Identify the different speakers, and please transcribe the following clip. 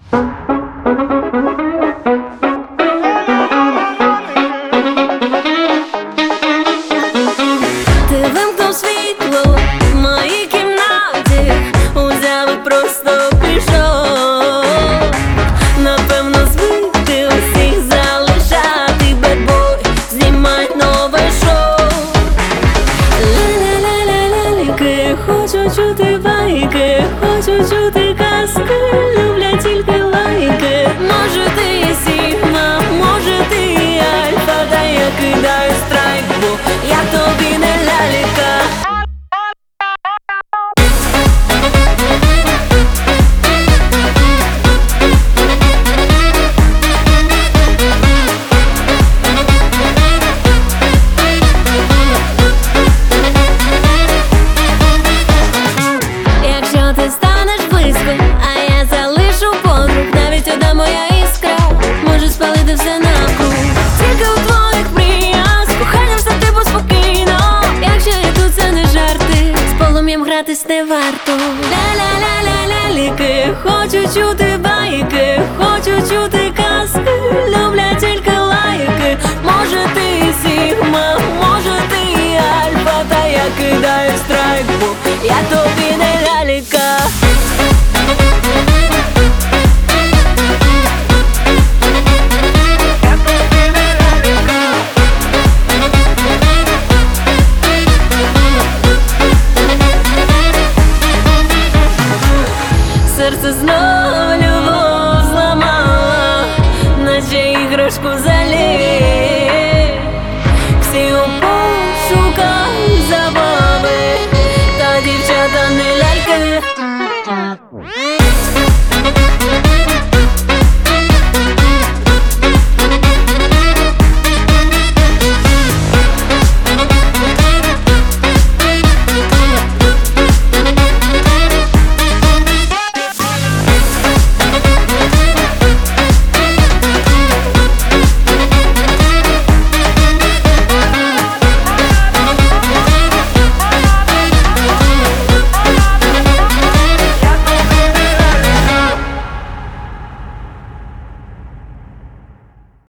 Speaker 1: Ти вимкнув світло в моїй кімнаті, узяв і просто пішов. Напевно, звик ти усіх залишати, бедбой, знімай нове шоу. Ля-ля-ля-ля-ляліки, хочу чути байки, хочу чути казки, люблять тільки лайки. Може ти і Сігма, може ти і Альфа, та я кидаю страйк, бо я тобі не ляліка. Якщо ти станеш близько, а я залишу подруг, навіть одна моя іскра може спалити все навкруг. Тільки у твоїх мріях з коханням все типу спокійно. Якщо я тут, це не жарти, з полум'ям гратись не варто. Ля-ля-ля-ля-ляліки, хочу чути байки, хочу чути казки, люблять тільки лайки. Може ти і Сігма, може ти і Альфа, та я кидаю страйк, бо я то